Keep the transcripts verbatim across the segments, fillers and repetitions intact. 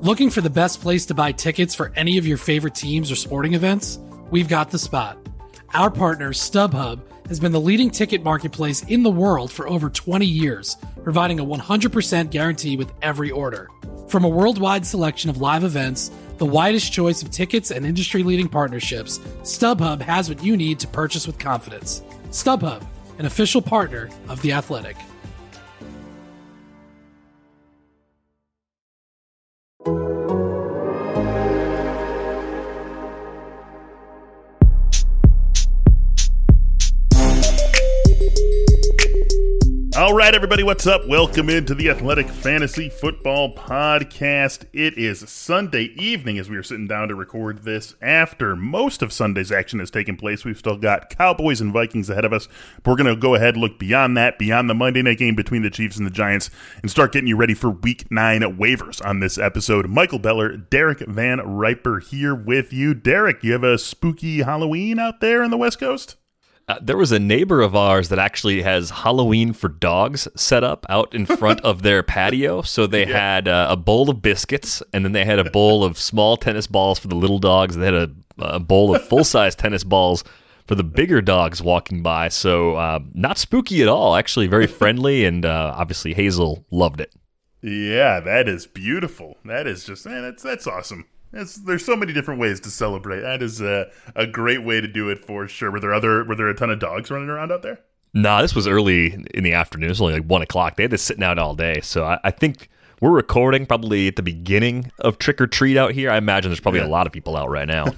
Looking for the best place to buy tickets for any of your favorite teams or sporting events? We've got the spot. Our partner, StubHub, has been the leading ticket marketplace in the world for over twenty years, providing a one hundred percent guarantee with every order. From a worldwide selection of live events, the widest choice of tickets and industry-leading partnerships, StubHub has what you need to purchase with confidence. StubHub, an official partner of The Athletic. All right, everybody, what's up? Welcome into the Athletic Fantasy Football Podcast. It is Sunday evening as we are sitting down to record this after most of Sunday's action has taken place. We've still got Cowboys and Vikings ahead of us, but we're going to go ahead and look beyond that, beyond the Monday night game between the Chiefs and the Giants, and start getting you ready for Week nine waivers on this episode. Michael Beller, Derek Van Riper here with you. Derek, you have a spooky Halloween out there on the West Coast? Uh, there was a neighbor of ours that actually has Halloween for dogs set up out in front of their patio. So they yeah. had uh, a bowl of biscuits, and then they had a bowl of small tennis balls for the little dogs. They had a, a bowl of full-size tennis balls for the bigger dogs walking by. So uh, not spooky at all, actually very friendly, and uh, obviously Hazel loved it. Yeah, that is beautiful. That is just, man, that's, that's awesome. It's, there's so many different ways to celebrate. That is a, a great way to do it for sure. Were there other were there a ton of dogs running around out there? Nah, this was early in the afternoon. It was only like one o'clock. They had this sitting out all day. So I, I think we're recording probably at the beginning of Trick or Treat out here. I imagine there's probably yeah. a lot of people out right now.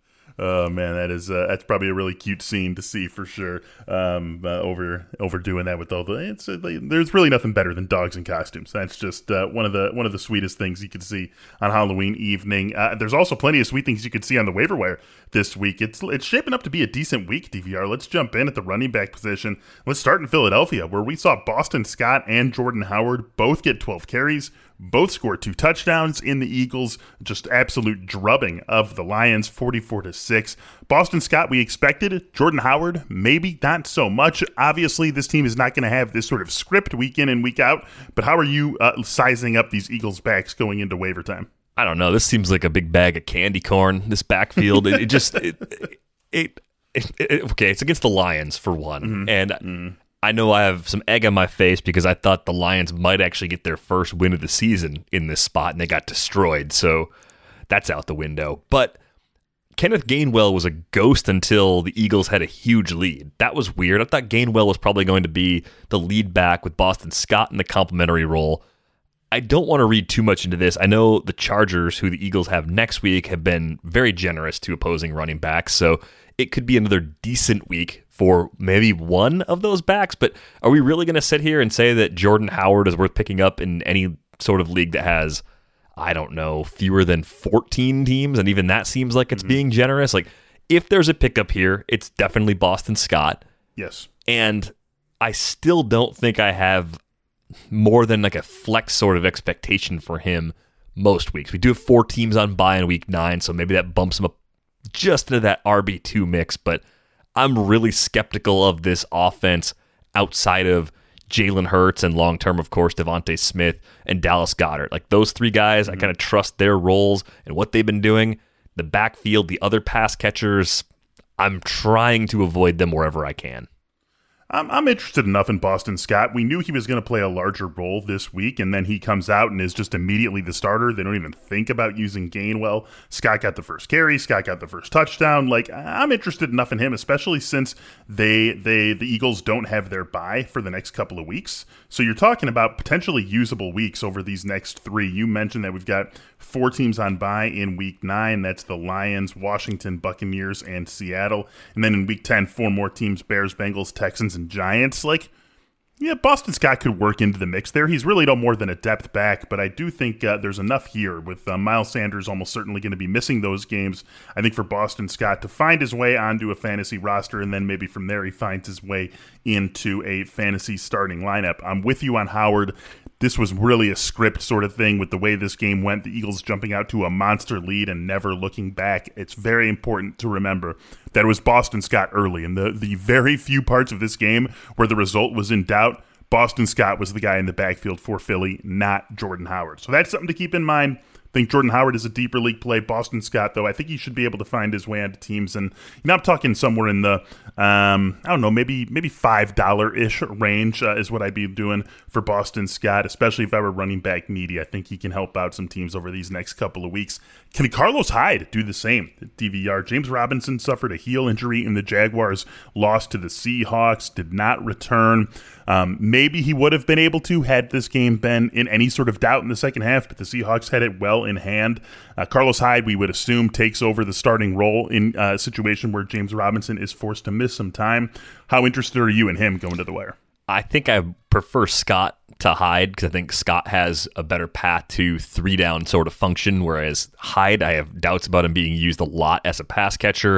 Oh man, that is uh, that's probably a really cute scene to see for sure. Um, uh, over overdoing that with all the it's uh, there's really nothing better than dogs in costumes. That's just uh, one of the one of the sweetest things you could see on Halloween evening. Uh, there's also plenty of sweet things you could see on the waiver wire this week. It's it's shaping up to be a decent week. D V R. Let's jump in at the running back position. Let's start in Philadelphia, where we saw Boston Scott and Jordan Howard both get twelve carries. Both scored two touchdowns in the Eagles. Just absolute drubbing of the Lions, forty-four to six. Boston Scott, we expected. Jordan Howard, maybe not so much. Obviously, this team is not going to have this sort of script week in and week out. But how are you uh, sizing up these Eagles backs going into waiver time? I don't know. This seems like a big bag of candy corn, this backfield. it, it just, it, it, it, it, okay, it's against the Lions for one. Mm-hmm. And mm-hmm. I know I have some egg on my face because I thought the Lions might actually get their first win of the season in this spot, and they got destroyed. So that's out the window. But Kenneth Gainwell was a ghost until the Eagles had a huge lead. That was weird. I thought Gainwell was probably going to be the lead back with Boston Scott in the complimentary role. I don't want to read too much into this. I know the Chargers, who the Eagles have next week, have been very generous to opposing running backs, so it could be another decent week for maybe one of those backs. But are we really going to sit here and say that Jordan Howard is worth picking up in any sort of league that has, I don't know, fewer than fourteen teams? And even that seems like it's mm-hmm. being generous. Like, if there's a pickup here, it's definitely Boston Scott. Yes. And I still don't think I have more than like a flex sort of expectation for him most weeks. We do have four teams on bye in week nine, so maybe that bumps him up just into that R B two mix, but I'm really skeptical of this offense outside of Jalen Hurts and long-term, of course, Devontae Smith and Dallas Goedert. Like those three guys, mm-hmm. I kind of trust their roles and what they've been doing. The backfield, the other pass catchers, I'm trying to avoid them wherever I can. I'm, I'm interested enough in Boston Scott. We knew he was going to play a larger role this week, and then he comes out and is just immediately the starter. They don't even think about using Gainwell. Scott got the first carry. Scott got the first touchdown. Like, I'm interested enough in him, especially since they they the Eagles don't have their bye for the next couple of weeks. So you're talking about potentially usable weeks over these next three. You mentioned that we've got four teams on bye in week nine. That's the Lions, Washington, Buccaneers, and Seattle. And then in week ten, four more teams, Bears, Bengals, Texans, and Giants. Like, yeah, Boston Scott could work into the mix there. He's really no more than a depth back, but I do think uh, there's enough here with uh, Miles Sanders almost certainly going to be missing those games. I think for Boston Scott to find his way onto a fantasy roster, and then maybe from there he finds his way into a fantasy starting lineup. I'm with you on Howard. This was really a script sort of thing with the way this game went. The Eagles jumping out to a monster lead and never looking back. It's very important to remember that it was Boston Scott early. And the, the very few parts of this game where the result was in doubt, Boston Scott was the guy in the backfield for Philly, not Jordan Howard. So that's something to keep in mind. think Jordan Howard is a deeper league play. Boston Scott, though, I think he should be able to find his way onto teams. And you know, I'm talking somewhere in the, um, I don't know, maybe maybe five dollars-ish range uh, is what I'd be doing for Boston Scott, especially if I were running back needy. I think he can help out some teams over these next couple of weeks. Can Carlos Hyde do the same? D V R. James Robinson suffered a heel injury in the Jaguars' loss to the Seahawks, did not return. Um, maybe he would have been able to had this game been in any sort of doubt in the second half, but the Seahawks had it well in hand. Uh, Carlos Hyde, we would assume, takes over the starting role in a situation where James Robinson is forced to miss some time. How interested are you in him going to the wire? I think I prefer Scott to Hyde because I think Scott has a better path to three down sort of function, whereas Hyde, I have doubts about him being used a lot as a pass catcher.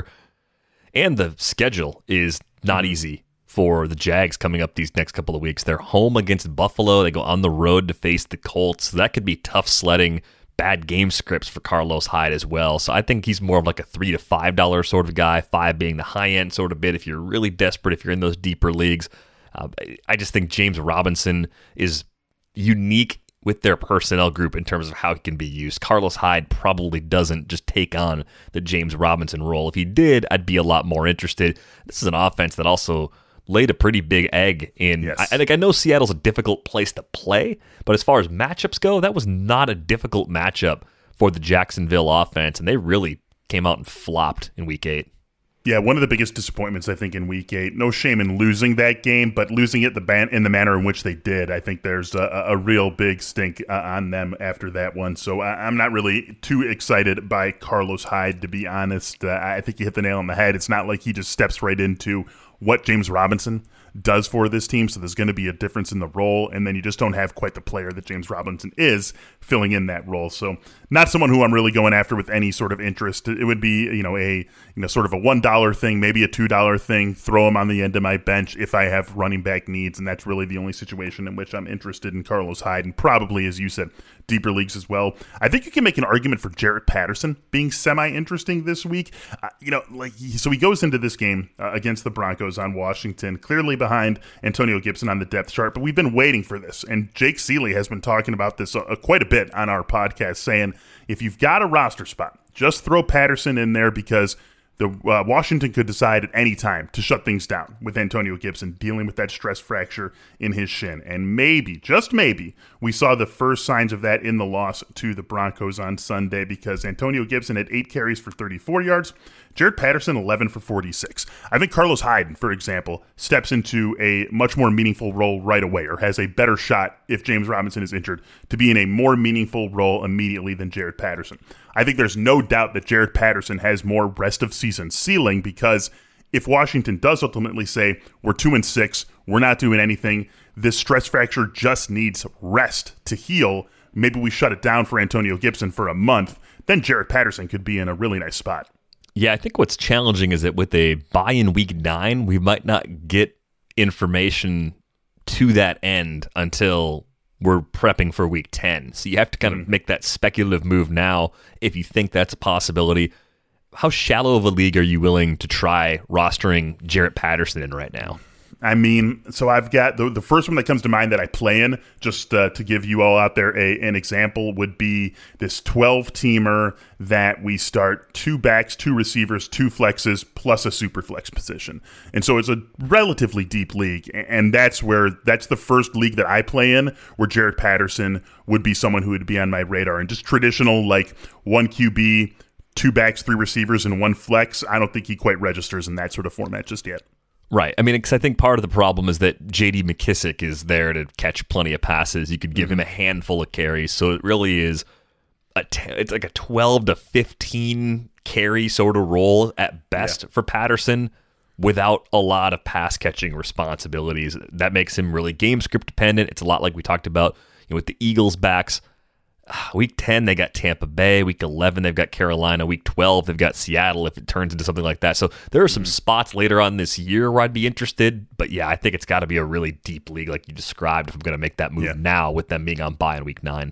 And the schedule is not easy for the Jags coming up these next couple of weeks. They're home against Buffalo. They go on the road to face the Colts. So that could be tough sledding, bad game scripts for Carlos Hyde as well. So I think he's more of like a three to five dollar sort of guy, five being the high end sort of bid if you're really desperate, if you're in those deeper leagues. Uh, I just think James Robinson is unique with their personnel group in terms of how he can be used. Carlos Hyde probably doesn't just take on the James Robinson role. If he did, I'd be a lot more interested. This is an offense that also laid a pretty big egg in. Yes. I, I think I know Seattle's a difficult place to play, but as far as matchups go, that was not a difficult matchup for the Jacksonville offense, and they really came out and flopped in week eight. Yeah, one of the biggest disappointments, I think, in week eight. No shame in losing that game, but losing it the ban- in the manner in which they did, I think there's a, a real big stink uh, on them after that one. So I- I'm not really too excited by Carlos Hyde, to be honest. Uh, I think you hit the nail on the head. It's not like he just steps right into what James Robinson does for this team, so there's going to be a difference in the role, and then you just don't have quite the player that James Robinson is filling in that role. So not someone who I'm really going after with any sort of interest. It would be, you know, a you know sort of a one dollar thing, maybe a two dollar thing, throw him on the end of my bench if I have running back needs, and that's really the only situation in which I'm interested in Carlos Hyde, and probably, as you said, deeper leagues as well. I think you can make an argument for Jarrett Patterson being semi-interesting this week. Uh, you know, like he, so he goes into this game uh, against the Broncos on Washington, clearly behind Antonio Gibson on the depth chart, but we've been waiting for this, and Jake Seeley has been talking about this uh, quite a bit on our podcast, saying if you've got a roster spot, just throw Patterson in there because the uh, Washington could decide at any time to shut things down with Antonio Gibson dealing with that stress fracture in his shin. And maybe, just maybe, we saw the first signs of that in the loss to the Broncos on Sunday because Antonio Gibson had eight carries for thirty-four yards, Jarrett Patterson eleven for forty-six. I think Carlos Hyde, for example, steps into a much more meaningful role right away, or has a better shot if James Robinson is injured to be in a more meaningful role immediately than Jarrett Patterson. I think there's no doubt that Jarrett Patterson has more rest of season ceiling because if Washington does ultimately say we're two and six, we're not doing anything, this stress fracture just needs rest to heal, maybe we shut it down for Antonio Gibson for a month, then Jarrett Patterson could be in a really nice spot. Yeah, I think what's challenging is that with a bye in week nine, we might not get information to that end until we're prepping for week ten. So you have to kind of make that speculative move now if you think that's a possibility. How shallow of a league are you willing to try rostering Jarrett Patterson in right now? I mean, so I've got the, the first one that comes to mind that I play in, just uh, to give you all out there a, an example, would be this twelve-teamer that we start two backs, two receivers, two flexes, plus a super flex position. And so it's a relatively deep league, and that's where that's the first league that I play in where Jarrett Patterson would be someone who would be on my radar. And just traditional, like one Q B, two backs, three receivers, and one flex, I don't think he quite registers in that sort of format just yet. Right. I mean, because I think part of the problem is that J D McKissick is there to catch plenty of passes. You could give mm-hmm. him a handful of carries. So it really is, a t- it's like a twelve to fifteen carry sort of role at best yeah. for Patterson without a lot of pass catching responsibilities. That makes him really game script dependent. It's a lot like we talked about you know, with the Eagles backs. Week ten, they got Tampa Bay. Week eleven, they've got Carolina. Week twelve, they've got Seattle if it turns into something like that. So there are some mm-hmm. spots later on this year where I'd be interested. But yeah, I think it's got to be a really deep league like you described if I'm going to make that move yeah. now with them being on bye in week nine.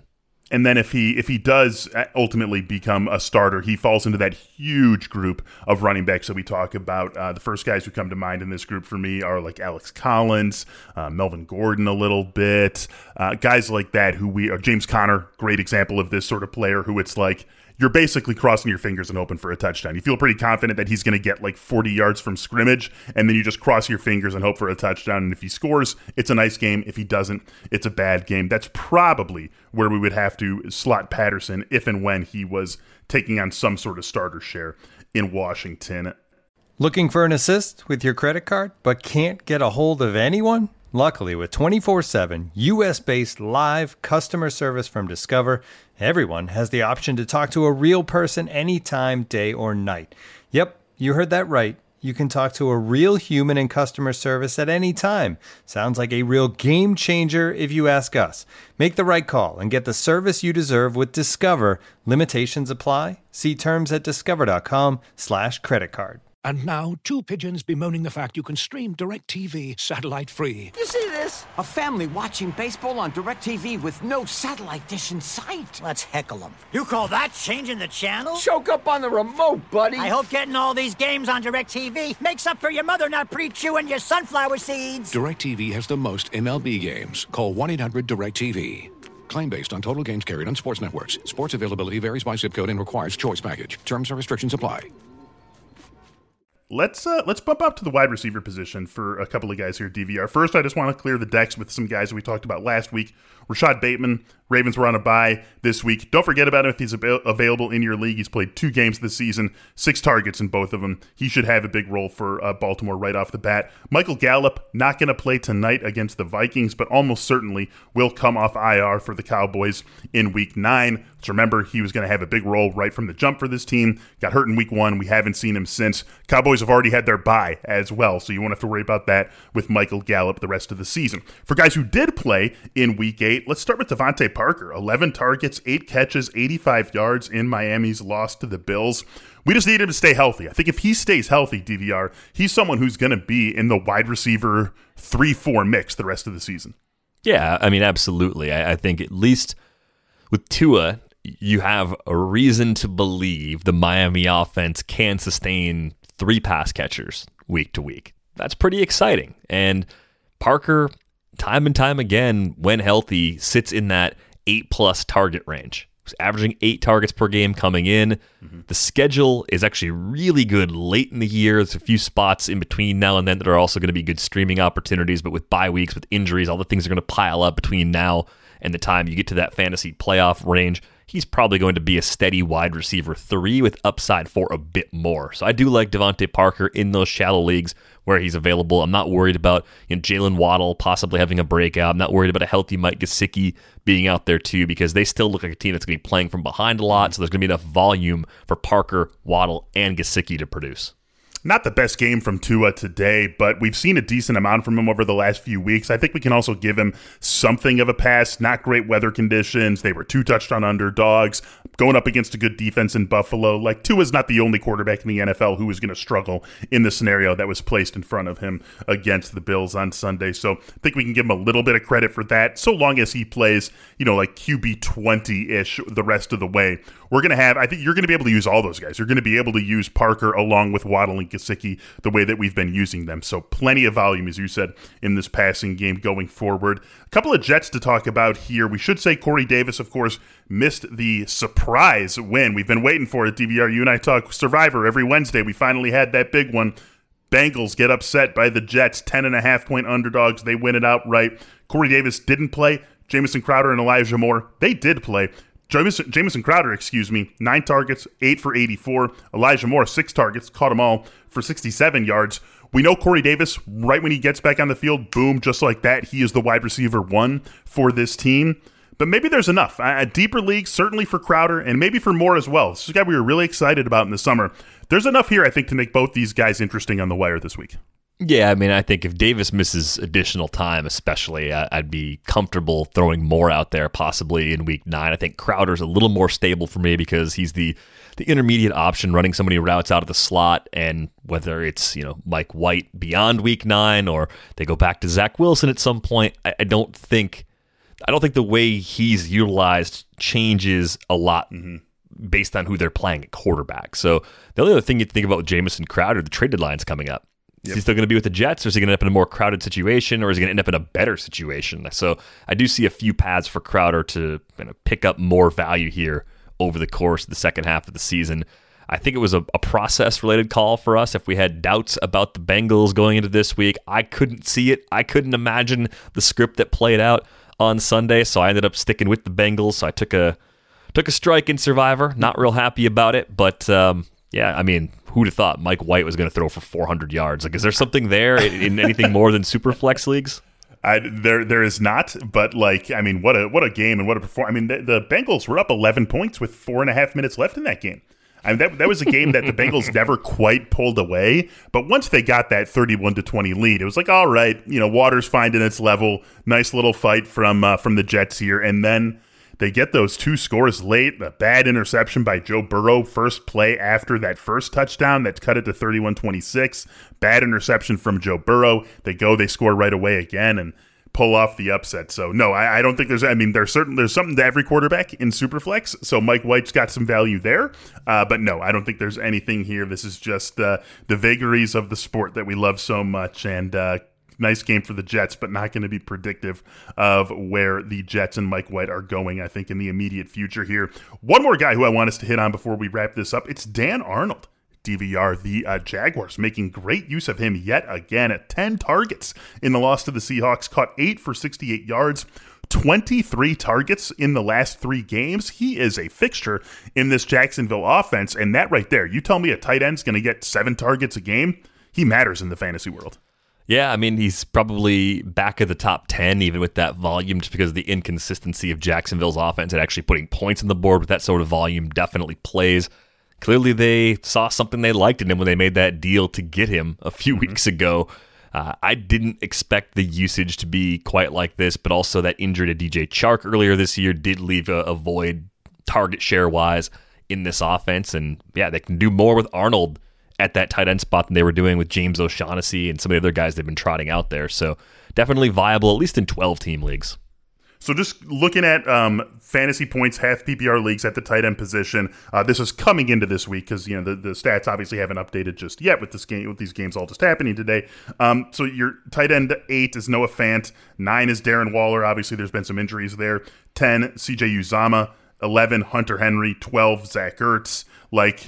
And then if he if he does ultimately become a starter, he falls into that huge group of running backs that we talk about. Uh, the first guys who come to mind in this group for me are like Alex Collins, uh, Melvin Gordon a little bit, uh, guys like that who we are. James Conner, great example of this sort of player who it's like, you're basically crossing your fingers and hoping for a touchdown. You feel pretty confident that he's going to get like forty yards from scrimmage, and then you just cross your fingers and hope for a touchdown. And if he scores, it's a nice game. If he doesn't, it's a bad game. That's probably where we would have to slot Patterson if and when he was taking on some sort of starter share in Washington. Looking for an assist with your credit card, but can't get a hold of anyone? Luckily, with twenty-four seven U S-based live customer service from Discover, everyone has the option to talk to a real person anytime, day or night. Yep, you heard that right. You can talk to a real human in customer service at any time. Sounds like a real game changer if you ask us. Make the right call and get the service you deserve with Discover. Limitations apply. See terms at discover.com slash credit card. And now, two pigeons bemoaning the fact you can stream DirecTV satellite-free. You see this? A family watching baseball on DirecTV with no satellite dish in sight. Let's heckle them. You call that changing the channel? Choke up on the remote, buddy. I hope getting all these games on DirecTV makes up for your mother not pre-chewing your sunflower seeds. DirecTV has the most M L B games. Call one eight hundred direct T V. Claim based on total games carried on sports networks. Sports availability varies by zip code and requires choice package. Terms and restrictions apply. Let's uh, let's bump up to the wide receiver position for a couple of guys here at D V R. First, I just want to clear the decks with some guys that we talked about last week. Rashad Bateman, Ravens were on a bye this week. Don't forget about him if he's ab- available in your league. He's played two games this season, six targets in both of them. He should have a big role for uh, Baltimore right off the bat. Michael Gallup, not going to play tonight against the Vikings, but almost certainly will come off I R for the Cowboys in week nine. Let's remember, he was going to have a big role right from the jump for this team. Got hurt in week one. We haven't seen him since. Cowboys have already had their bye as well, so you won't have to worry about that with Michael Gallup the rest of the season. For guys who did play in week eight, let's start with Devontae Parker. eleven targets, eight catches, eighty-five yards in Miami's loss to the Bills. We just need him to stay healthy. I think if he stays healthy, D V R, he's someone who's going to be in the wide receiver three four mix the rest of the season. Yeah, I mean, absolutely. I, I think at least with Tua, you have a reason to believe the Miami offense can sustain three pass catchers week to week. That's pretty exciting. And Parker, time and time again, when healthy, sits in that eight-plus target range. He's averaging eight targets per game coming in. Mm-hmm. The schedule is actually really good late in the year. There's a few spots in between now and then that are also going to be good streaming opportunities, but with bye weeks, with injuries, all the things are going to pile up between now and the time you get to that fantasy playoff range. He's probably going to be a steady wide receiver three with upside for a bit more. So I do like Devontae Parker in those shallow leagues where he's available. I'm not worried about, you know, Jalen Waddle possibly having a breakout. I'm not worried about a healthy Mike Gesicki being out there too, because they still look like a team that's going to be playing from behind a lot. So there's going to be enough volume for Parker, Waddle, and Gesicki to produce. Not the best game from Tua today, but we've seen a decent amount from him over the last few weeks. I think we can also give him something of a pass. Not great weather conditions. They were two touchdown underdogs going up against a good defense in Buffalo. Like, Tua's not the only quarterback in the N F L who is going to struggle in the scenario that was placed in front of him against the Bills on Sunday. So I think we can give him a little bit of credit for that, so long as he plays, you know, like Q B twenty-ish the rest of the way. We're going to have, I think you're going to be able to use all those guys. You're going to be able to use Parker along with Waddle and Gesicki the way that we've been using them. So plenty of volume, as you said, in this passing game going forward. A couple of Jets to talk about here. We should say Corey Davis, of course, missed the surprise win. We've been waiting for it, D V R. You and I talk Survivor every Wednesday. We finally had that big one. Bengals get upset by the Jets, ten and a half point underdogs. They win it outright. Corey Davis didn't play. Jamison Crowder and Elijah Moore, they did play. Jamison, Jamison Crowder, excuse me, nine targets, eight for eighty-four. Elijah Moore, six targets, caught them all for sixty-seven yards. We know Corey Davis, right when he gets back on the field, boom, just like that, he is the wide receiver one for this team. But maybe there's enough. A deeper league, certainly for Crowder, and maybe for Moore as well. This is a guy we were really excited about in the summer. There's enough here, I think, to make both these guys interesting on the wire this week. Yeah, I mean, I think if Davis misses additional time, especially, uh, I'd be comfortable throwing more out there possibly in week nine. I think Crowder's a little more stable for me because he's the the intermediate option running so many routes out of the slot, and whether it's, you know, Mike White beyond week nine or they go back to Zach Wilson at some point, I, I don't think I don't think the way he's utilized changes a lot mm-hmm. based on who they're playing at quarterback. So the only other thing you think about with Jamison Crowder, the trade deadline's coming up. Yep. Is he still going to be with the Jets, or is he going to end up in a more crowded situation, or is he going to end up in a better situation? So I do see a few paths for Crowder to you know, pick up more value here over the course of the second half of the season. I think it was a, a process-related call for us. If we had doubts about the Bengals going into this week, I couldn't see it. I couldn't imagine the script that played out on Sunday, so I ended up sticking with the Bengals. So I took a took a strike in Survivor. Not real happy about it, but um, yeah, I mean, who'd have thought Mike White was going to throw for four hundred yards? Like, is there something there in, in anything more than Superflex leagues? I, there, there is not, but like, I mean, what a what a game and what a performance. I mean, the, the Bengals were up eleven points with four and a half minutes left in that game. I mean, that that was a game that the Bengals never quite pulled away, but once they got that thirty-one to twenty lead, it was like, all right, you know, water's finding its level. Nice little fight from uh, from the Jets here, and then they get those two scores late. A bad interception by Joe Burrow, first play after that first touchdown that cut it to thirty-one twenty-six. Bad interception from Joe Burrow. They go, they score right away again, and pull off the upset. So no, I, I don't think there's. I mean, there's certain there's something to every quarterback in Superflex. So Mike White's got some value there, uh, but no, I don't think there's anything here. This is just uh, the vagaries of the sport that we love so much, and uh, nice game for the Jets, but not going to be predictive of where the Jets and Mike White are going. I think in the immediate future here. One more guy who I want us to hit on before we wrap this up. It's Dan Arnold. D V R, the uh, Jaguars, making great use of him yet again at ten targets in the loss to the Seahawks, caught eight for sixty-eight yards, twenty-three targets in the last three games. He is a fixture in this Jacksonville offense, and that right there, you tell me a tight end's going to get seven targets a game, he matters in the fantasy world. Yeah, I mean, he's probably back of the top ten, even with that volume, just because of the inconsistency of Jacksonville's offense and actually putting points on the board with that sort of volume definitely plays. Clearly, they saw something they liked in him when they made that deal to get him a few mm-hmm. weeks ago. Uh, I didn't expect the usage to be quite like this, but also that injury to D J Chark earlier this year did leave a, a void target share-wise in this offense. And yeah, they can do more with Arnold at that tight end spot than they were doing with James O'Shaughnessy and some of the other guys they've been trotting out there. So definitely viable, at least in twelve-team leagues. So just looking at um, fantasy points, half P P R leagues at the tight end position, uh, this is coming into this week because you know the, the stats obviously haven't updated just yet with this game with these games all just happening today. Um, so your tight end eight is Noah Fant, nine is Darren Waller. Obviously, there's been some injuries there. Ten, C J Uzomah. Eleven, Hunter Henry. Twelve, Zach Ertz. Like.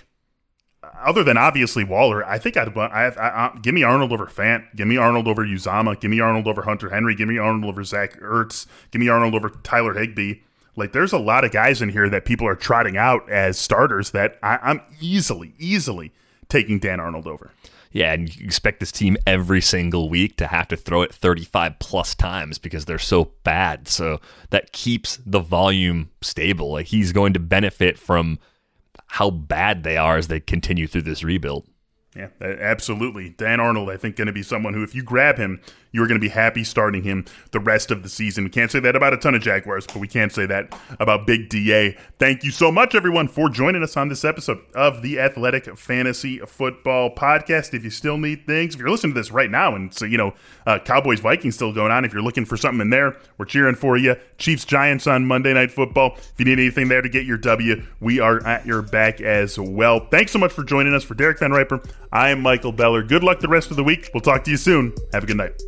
Other than obviously Waller, I think I'd I, I, I, give me Arnold over Fant, give me Arnold over Uzomah, give me Arnold over Hunter Henry, give me Arnold over Zach Ertz, give me Arnold over Tyler Higbee. Like, there's a lot of guys in here that people are trotting out as starters that I, I'm easily, easily taking Dan Arnold over. Yeah, and you expect this team every single week to have to throw it thirty-five plus times because they're so bad. So that keeps the volume stable. Like, he's going to benefit from how bad they are as they continue through this rebuild. Yeah, absolutely. Dan Arnold, I think, going to be someone who, if you grab him, you're going to be happy starting him the rest of the season. We can't say that about a ton of Jaguars, but we can say that about Big D A. Thank you so much, everyone, for joining us on this episode of the Athletic Fantasy Football Podcast. If you still need things, if you're listening to this right now, and so, you know, uh, Cowboys-Vikings still going on, if you're looking for something in there, we're cheering for you. Chiefs-Giants on Monday Night Football. If you need anything there to get your W, we are at your back as well. Thanks so much for joining us. For Derek Van Riper, I am Michael Beller. Good luck the rest of the week. We'll talk to you soon. Have a good night.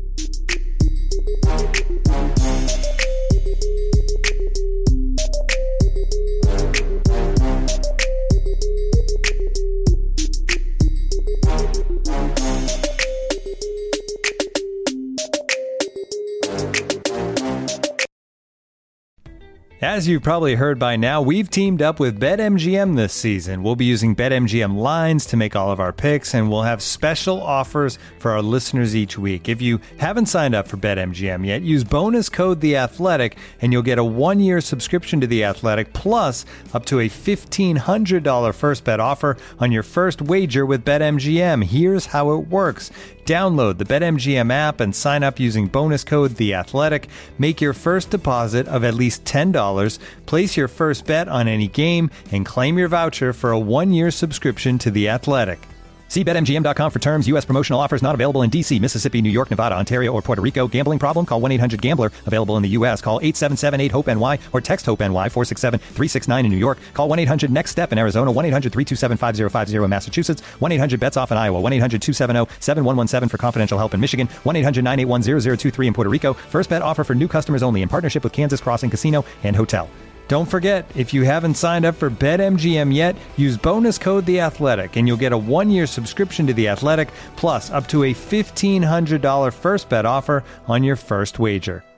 As you've probably heard by now, we've teamed up with BetMGM this season. We'll be using BetMGM lines to make all of our picks, and we'll have special offers for our listeners each week. If you haven't signed up for BetMGM yet, use bonus code The Athletic, and you'll get a one-year subscription to The Athletic, plus up to a fifteen hundred dollars first bet offer on your first wager with BetMGM. Here's how it works. Download the BetMGM app and sign up using bonus code The Athletic. Make your first deposit of at least ten dollars. Place your first bet on any game and claim your voucher for a one-year subscription to The Athletic. See Bet M G M dot com for terms. U S promotional offers not available in D C, Mississippi, New York, Nevada, Ontario, or Puerto Rico. Gambling problem? Call one eight hundred gambler. Available in the U S. Call eight seven seven eight hope N Y or text HOPE-NY four six seven three six nine in New York. Call one eight hundred next step in Arizona. one eight hundred three two seven five zero five zero in Massachusetts. one eight hundred bets off in Iowa. one eight hundred two seven zero seven one one seven for confidential help in Michigan. one eight hundred nine eight one zero zero two three in Puerto Rico. First bet offer for new customers only in partnership with Kansas Crossing Casino and Hotel. Don't forget, if you haven't signed up for BetMGM yet, use bonus code The Athletic, and you'll get a one-year subscription to The Athletic, plus up to a fifteen hundred dollars first bet offer on your first wager.